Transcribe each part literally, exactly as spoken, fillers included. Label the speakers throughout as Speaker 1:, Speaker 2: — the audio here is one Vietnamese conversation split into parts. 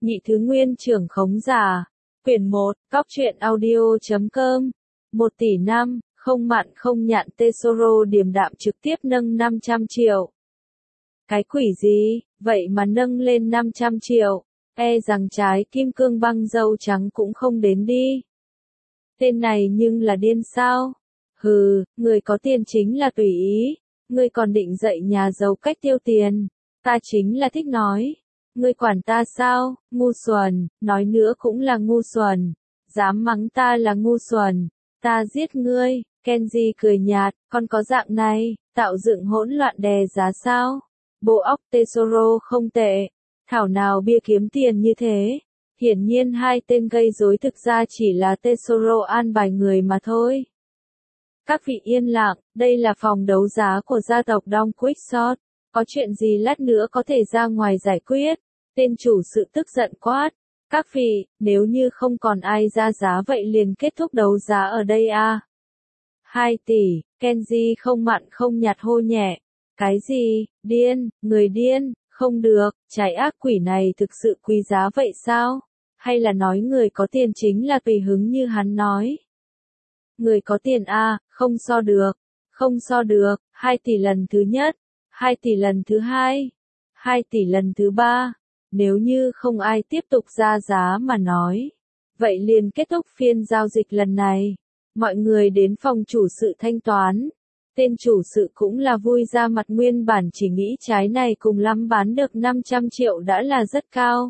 Speaker 1: Nhị thứ nguyên trưởng khống giả. Quyển một, Cóc truyện audio chấm com. một tỷ năm, không mặn không nhạt Tesoro điềm đạm trực tiếp nâng năm trăm triệu. Cái quỷ gì, vậy mà nâng lên năm trăm triệu, e rằng trái kim cương băng dâu trắng cũng không đến đi. Tên này nhưng là điên sao? Hừ, người có tiền chính là tùy ý, ngươi còn định dạy nhà giàu cách tiêu tiền, ta chính là thích nói. Ngươi quản ta sao, ngu xuẩn, nói nữa cũng là ngu xuẩn, dám mắng ta là ngu xuẩn, ta giết ngươi. Kenji cười nhạt, con có dạng này, tạo dựng hỗn loạn đè giá sao? Bộ óc Tesoro không tệ, thảo nào bia kiếm tiền như thế. Hiển nhiên hai tên gây rối thực ra chỉ là Tesoro an bài người mà thôi. Các vị yên lặng, đây là phòng đấu giá của gia tộc Dong Quixote, có chuyện gì lát nữa có thể ra ngoài giải quyết. Tên chủ sự tức giận quát. Các vị, nếu như không còn ai ra giá vậy liền kết thúc đấu giá ở đây à? Hai tỷ, Kenji không mặn không nhạt hô nhẹ. Cái gì, điên, người điên, không được, trái ác quỷ này thực sự quý giá vậy sao? Hay là nói người có tiền chính là tùy hứng như hắn nói? Người có tiền à, không so được, không so được, hai tỷ lần thứ nhất, hai tỷ lần thứ hai, hai tỷ lần thứ ba. Nếu như không ai tiếp tục ra giá mà nói, vậy liền kết thúc phiên giao dịch lần này. Mọi người đến phòng chủ sự thanh toán. Tên chủ sự cũng là vui ra mặt, nguyên bản chỉ nghĩ trái này cùng lắm bán được năm trăm triệu đã là rất cao.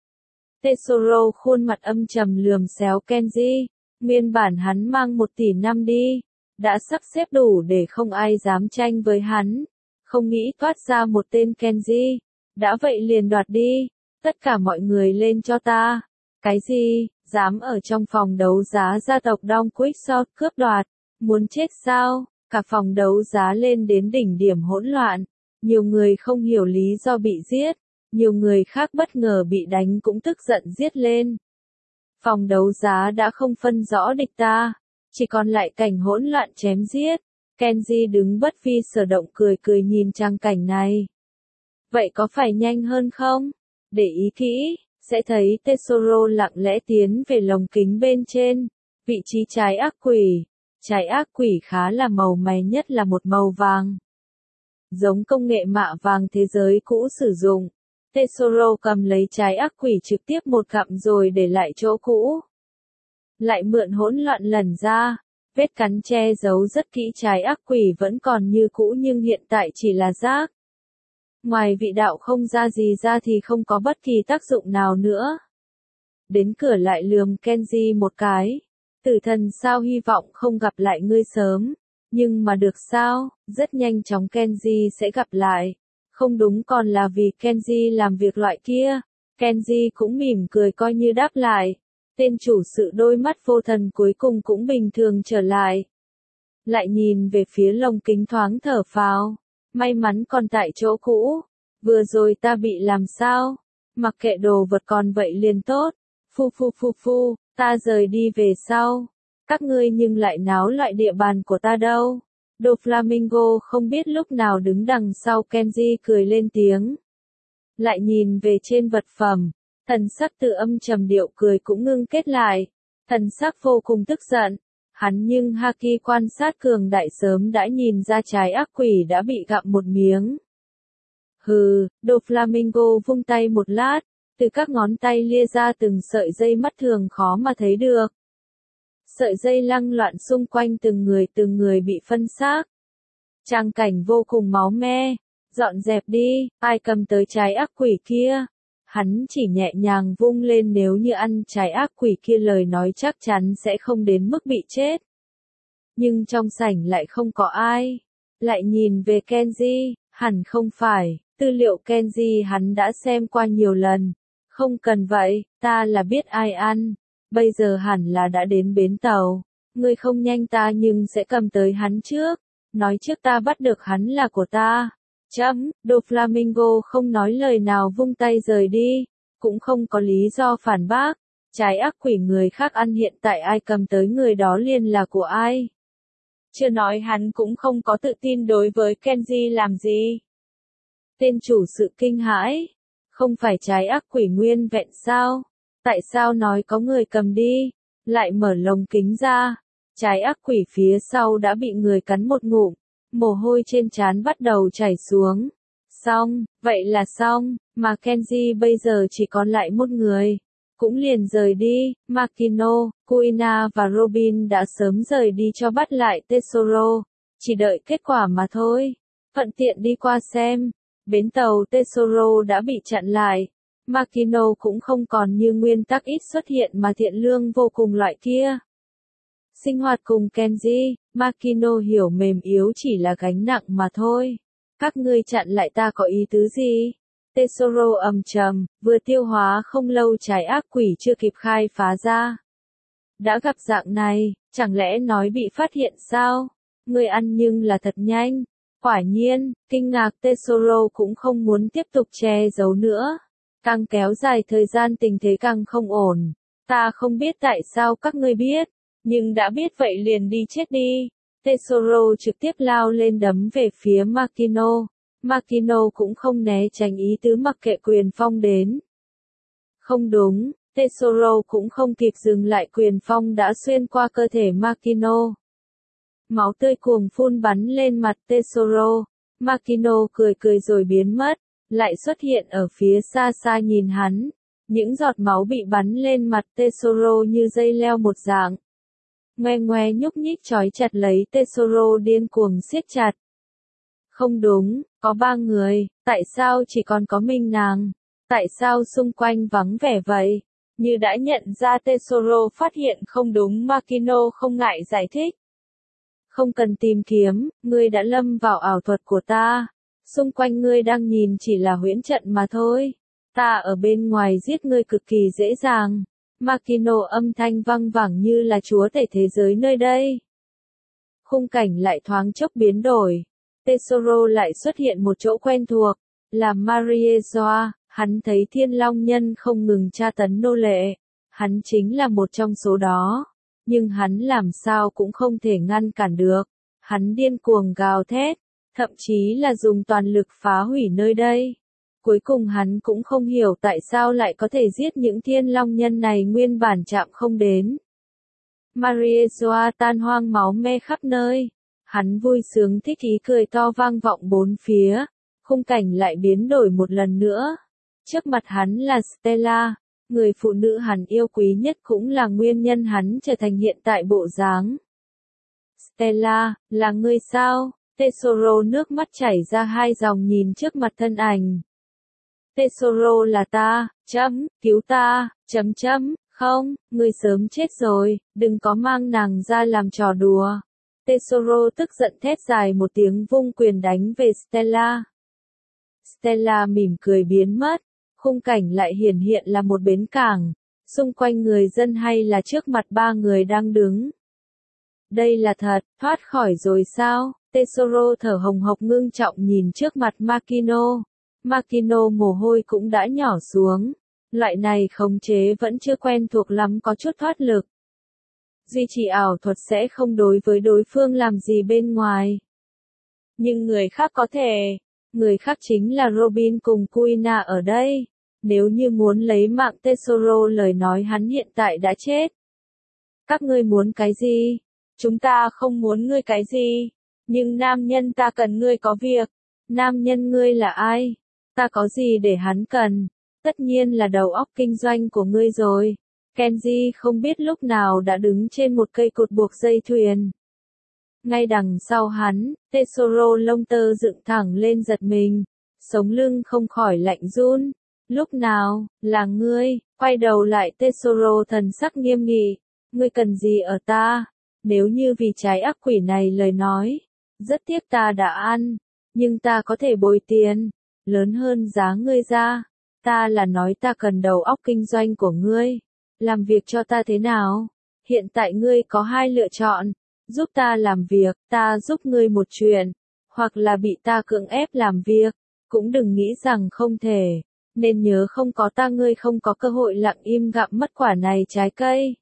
Speaker 1: Tesoro khuôn mặt âm trầm lườm xéo Kenji, nguyên bản hắn mang một tỷ năm đi, đã sắp xếp đủ để không ai dám tranh với hắn, không nghĩ thoát ra một tên Kenji, đã vậy liền đoạt đi, tất cả mọi người lên cho ta. Cái gì, dám ở trong phòng đấu giá gia tộc Dong Quixote cướp đoạt, muốn chết sao? Cả phòng đấu giá lên đến đỉnh điểm hỗn loạn, nhiều người không hiểu lý do bị giết, nhiều người khác bất ngờ bị đánh cũng tức giận giết lên. Phòng đấu giá đã không phân rõ địch ta, chỉ còn lại cảnh hỗn loạn chém giết. Kenji đứng bất vi sở động cười cười nhìn trang cảnh này. Vậy có phải nhanh hơn không? Để ý kỹ, sẽ thấy Tesoro lặng lẽ tiến về lồng kính bên trên, vị trí trái ác quỷ. Trái ác quỷ khá là màu mè, nhất là một màu vàng. Giống công nghệ mạ vàng thế giới cũ sử dụng. Tesoro cầm lấy trái ác quỷ trực tiếp một gặm rồi để lại chỗ cũ. Lại mượn hỗn loạn lần ra, vết cắn che giấu rất kỹ trái ác quỷ vẫn còn như cũ nhưng hiện tại chỉ là rác. Ngoài vị đạo không ra gì ra thì không có bất kỳ tác dụng nào nữa. Đến cửa lại lườm Kenji một cái. Tử thần sao, hy vọng không gặp lại ngươi sớm. Nhưng mà được sao, rất nhanh chóng Kenji sẽ gặp lại. Không đúng, còn là vì Kenji làm việc loại kia. Kenji cũng mỉm cười coi như đáp lại. Tên chủ sự đôi mắt vô thần cuối cùng cũng bình thường trở lại. Lại nhìn về phía lồng kính thoáng thở phào. May mắn còn tại chỗ cũ. Vừa rồi ta bị làm sao? Mặc kệ đồ vật còn vậy liền tốt. Phu phu phu phu, ta rời đi về sau. Các ngươi nhưng lại náo loại địa bàn của ta đâu. Doflamingo không biết lúc nào đứng đằng sau Kenji cười lên tiếng. Lại nhìn về trên vật phẩm. Thần sắc tự âm trầm, điệu cười cũng ngưng kết lại. Thần sắc vô cùng tức giận. Hắn nhưng Haki quan sát cường đại sớm đã nhìn ra trái ác quỷ đã bị gặm một miếng. Hừ, Doflamingo vung tay một lát, từ các ngón tay lia ra từng sợi dây mắt thường khó mà thấy được. Sợi dây lăng loạn xung quanh từng người từng người bị phân xác. Trang cảnh vô cùng máu me, dọn dẹp đi, ai cầm tới trái ác quỷ kia. Hắn chỉ nhẹ nhàng vung lên, nếu như ăn trái ác quỷ kia lời nói chắc chắn sẽ không đến mức bị chết. Nhưng trong sảnh lại không có ai. Lại nhìn về Kenji, hẳn không phải, tư liệu Kenji hắn đã xem qua nhiều lần. Không cần vậy, ta là biết ai ăn. Bây giờ hẳn là đã đến bến tàu. Ngươi không nhanh ta nhưng sẽ cầm tới hắn trước. Nói trước ta bắt được hắn là của ta. Chấm, Doflamingo không nói lời nào vung tay rời đi. Cũng không có lý do phản bác. Trái ác quỷ người khác ăn hiện tại ai cầm tới người đó liền là của ai. Chưa nói hắn cũng không có tự tin đối với Kenji làm gì. Tên chủ sự kinh hãi. Không phải trái ác quỷ nguyên vẹn sao? Tại sao nói có người cầm đi? Lại mở lồng kính ra. Trái ác quỷ phía sau đã bị người cắn một ngụm. Mồ hôi trên trán bắt đầu chảy xuống. Xong, vậy là xong, mà Kenji bây giờ chỉ còn lại một người. Cũng liền rời đi, Makino, Kuina và Robin đã sớm rời đi cho bắt lại Tesoro. Chỉ đợi kết quả mà thôi. Thuận tiện đi qua xem. Bến tàu Tesoro đã bị chặn lại. Makino cũng không còn như nguyên tắc ít xuất hiện mà thiện lương vô cùng loại kia. Sinh hoạt cùng Kenji, Makino hiểu mềm yếu chỉ là gánh nặng mà thôi. Các ngươi chặn lại ta có ý tứ gì? Tesoro ầm trầm, vừa tiêu hóa không lâu trái ác quỷ chưa kịp khai phá ra. Đã gặp dạng này, chẳng lẽ nói bị phát hiện sao? Ngươi ăn nhưng là thật nhanh. Quả nhiên, kinh ngạc Tesoro cũng không muốn tiếp tục che giấu nữa. Càng kéo dài thời gian tình thế càng không ổn. Ta không biết tại sao các ngươi biết, nhưng đã biết vậy liền đi chết đi. Tesoro trực tiếp lao lên đấm về phía Makino. Makino cũng không né tránh ý tứ mặc kệ quyền phong đến. Không đúng, Tesoro cũng không kịp dừng lại, quyền phong đã xuyên qua cơ thể Makino. Máu tươi cuồng phun bắn lên mặt Tesoro. Makino cười cười rồi biến mất, lại xuất hiện ở phía xa xa nhìn hắn. Những giọt máu bị bắn lên mặt Tesoro như dây leo một dạng. Ngoe ngoe nhúc nhích trói chặt lấy Tesoro, điên cuồng siết chặt. Không đúng, có ba người, tại sao chỉ còn có mình nàng? Tại sao xung quanh vắng vẻ vậy? Như đã nhận ra Tesoro phát hiện không đúng, Makino không ngại giải thích. Không cần tìm kiếm, ngươi đã lâm vào ảo thuật của ta. Xung quanh ngươi đang nhìn chỉ là huyễn trận mà thôi. Ta ở bên ngoài giết ngươi cực kỳ dễ dàng. Makino âm thanh vang vẳng như là chúa tể thế giới nơi đây. Khung cảnh lại thoáng chốc biến đổi. Tesoro lại xuất hiện một chỗ quen thuộc, là Mariejoa. Hắn thấy Thiên Long Nhân không ngừng tra tấn nô lệ. Hắn chính là một trong số đó. Nhưng hắn làm sao cũng không thể ngăn cản được. Hắn điên cuồng gào thét, thậm chí là dùng toàn lực phá hủy nơi đây. Cuối cùng hắn cũng không hiểu tại sao lại có thể giết những Thiên Long Nhân này nguyên bản chạm không đến. Mariejoa tan hoang máu me khắp nơi. Hắn vui sướng thích ý cười to vang vọng bốn phía. Khung cảnh lại biến đổi một lần nữa. Trước mặt hắn là Stella, người phụ nữ hắn yêu quý nhất, cũng là nguyên nhân hắn trở thành hiện tại bộ dáng. Stella, là ngươi sao? Tesoro nước mắt chảy ra hai dòng nhìn trước mặt thân ảnh. Tesoro là ta, chấm, cứu ta, chấm chấm, không, ngươi sớm chết rồi, đừng có mang nàng ra làm trò đùa. Tesoro tức giận thét dài một tiếng, vung quyền đánh về Stella. Stella mỉm cười biến mất. Khung cảnh lại hiển hiện là một bến cảng, xung quanh người dân hay là trước mặt ba người đang đứng. Đây là thật, thoát khỏi rồi sao? Tesoro thở hồng hộc ngưng trọng nhìn trước mặt Makino. Makino mồ hôi cũng đã nhỏ xuống. Loại này khống chế vẫn chưa quen thuộc lắm, có chút thoát lực. Duy trì ảo thuật sẽ không đối với đối phương làm gì bên ngoài. Nhưng người khác có thể. Người khác chính là Robin cùng Kuina ở đây. Nếu như muốn lấy mạng Tesoro lời nói hắn hiện tại đã chết. Các ngươi muốn cái gì? Chúng ta không muốn ngươi cái gì. Nhưng nam nhân ta cần ngươi có việc. Nam nhân ngươi là ai? Ta có gì để hắn cần? Tất nhiên là đầu óc kinh doanh của ngươi rồi. Kenji không biết lúc nào đã đứng trên một cây cột buộc dây thuyền. Ngay đằng sau hắn, Tesoro lông tơ dựng thẳng lên giật mình. Sống lưng không khỏi lạnh run. Lúc nào, là ngươi? Quay đầu lại Tesoro thần sắc nghiêm nghị. Ngươi cần gì ở ta? Nếu như vì trái ác quỷ này lời nói. Rất tiếc ta đã ăn. Nhưng ta có thể bồi tiền. Lớn hơn giá ngươi ra. Ta là nói ta cần đầu óc kinh doanh của ngươi. Làm việc cho ta thế nào? Hiện tại ngươi có hai lựa chọn. Giúp ta làm việc, ta giúp ngươi một chuyện. Hoặc là bị ta cưỡng ép làm việc. Cũng đừng nghĩ rằng không thể. Nên nhớ không có ta ngươi không có cơ hội lặng im gặm mất quả này trái cây.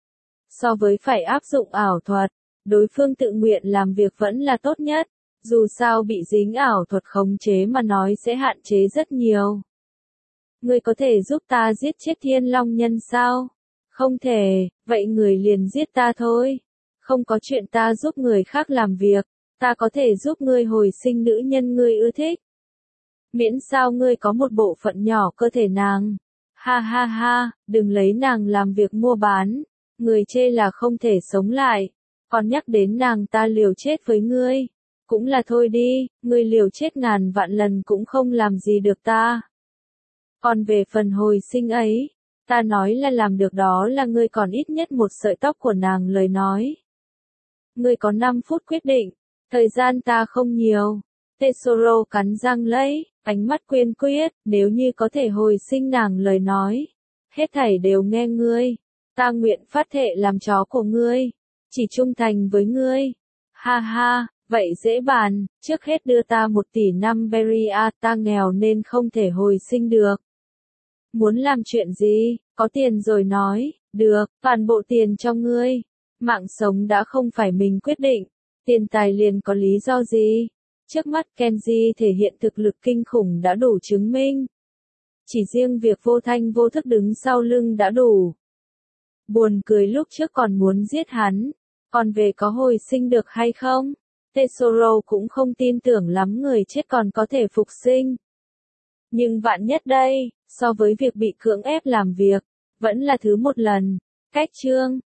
Speaker 1: So với phải áp dụng ảo thuật, đối phương tự nguyện làm việc vẫn là tốt nhất. Dù sao bị dính ảo thuật khống chế mà nói sẽ hạn chế rất nhiều. Ngươi có thể giúp ta giết chết thiên long nhân sao? Không thể, vậy người liền giết ta thôi. Không có chuyện ta giúp người khác làm việc, ta có thể giúp ngươi hồi sinh nữ nhân ngươi ưa thích. Miễn sao ngươi có một bộ phận nhỏ cơ thể nàng. Ha ha ha, đừng lấy nàng làm việc mua bán. Người chê là không thể sống lại. Còn nhắc đến nàng ta liều chết với ngươi. Cũng là thôi đi, ngươi liều chết ngàn vạn lần cũng không làm gì được ta. Còn về phần hồi sinh ấy, ta nói là làm được đó là ngươi còn ít nhất một sợi tóc của nàng lời nói. Ngươi có năm phút quyết định, thời gian ta không nhiều. Tesoro cắn răng lấy, ánh mắt quyến quyết, nếu như có thể hồi sinh nàng lời nói. Hết thảy đều nghe ngươi, ta nguyện phát thệ làm chó của ngươi, chỉ trung thành với ngươi. Ha ha, vậy dễ bàn, trước hết đưa ta một tỷ năm Beria, ta nghèo nên không thể hồi sinh được. Muốn làm chuyện gì, có tiền rồi nói, được, toàn bộ tiền cho ngươi. Mạng sống đã không phải mình quyết định, tiền tài liền có lý do gì? Trước mắt Kenji thể hiện thực lực kinh khủng đã đủ chứng minh. Chỉ riêng việc vô thanh vô thức đứng sau lưng đã đủ. Buồn cười lúc trước còn muốn giết hắn, còn về có hồi sinh được hay không? Tesoro cũng không tin tưởng lắm người chết còn có thể phục sinh. Nhưng vạn nhất đây, so với việc bị cưỡng ép làm việc, vẫn là thứ một lần. Cách chương